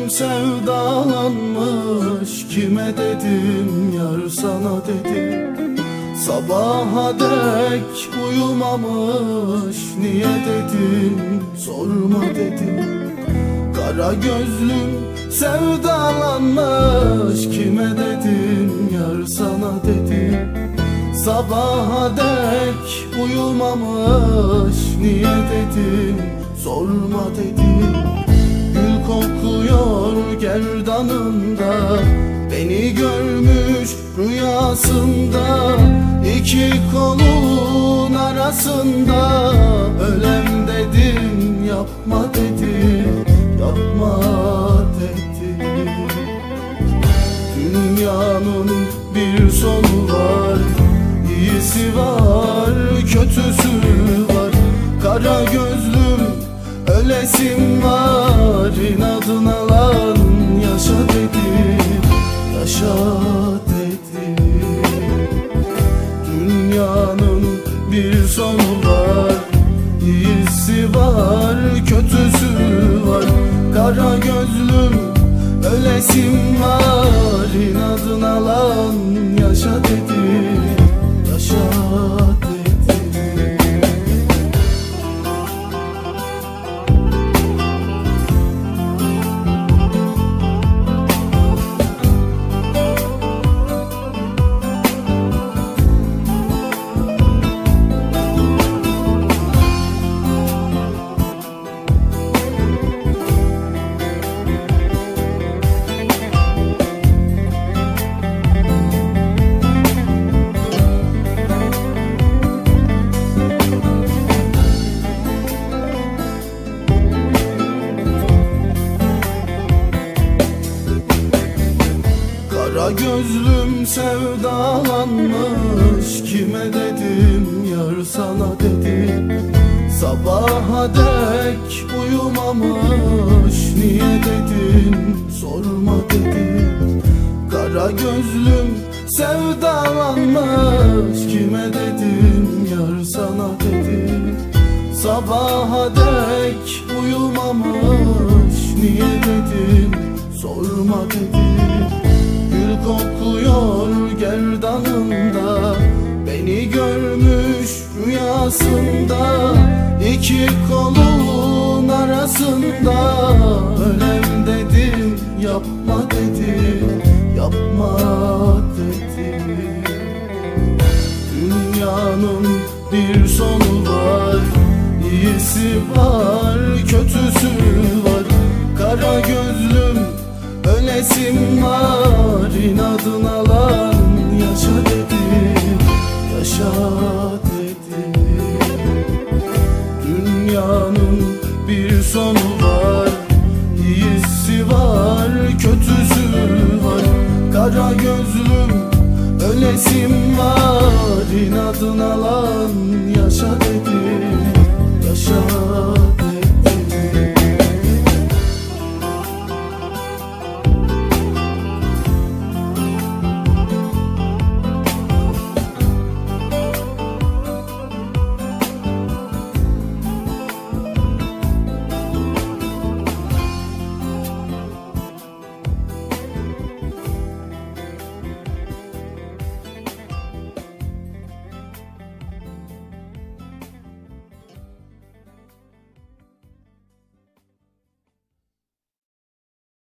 sevdalanmış, kime dedim yar sana dedim. Sabaha dek uyumamış, niye dedim sorma dedim. Kara gözlüm sevdalanmış, kime dedim yar sana dedim. Sabaha dek uyumamış, niye dedim sorma dedim. Gül kokuyor gerdanında, beni görmüş rüyasında. İki kolun arasında ölem dedim, yapma dedim, yapma dedim. Dünyanın bir sonu var, iyisi var, kötüsü var. Kara gözlüm ölesim var, inadına lan yaşa dedim, yaşa dedim. Dünyanın bir sonu var, iyisi var, kötüsü var. Kara gözlüm ölesim var, inadına lan yaşa dedim, yaşa dedim. Kara gözlüm sevdalanmış, kime dedim yar sana dedim. Sabaha dek uyumamış, niye dedim sorma dedim. Kara gözlüm sevdalanmış, kime dedim yar sana dedim. Sabaha dek uyumamış, niye dedim sorma dedim. Gül kokuyor gerdanında, beni görmüş rüyasında. İki kolun arasında ölem dedim, yapma dedim, yapma dedim. Dünyanın bir sonu var, iyisi var, kötüsü var. Kara gözlüm ölesim var, inadına lan yaşa dedim, yaşa dedim. Dünyanın bir sonu var, iyisi var, kötüsü var. Kara gözlüm ölesim var, inadına lan yaşa dedim,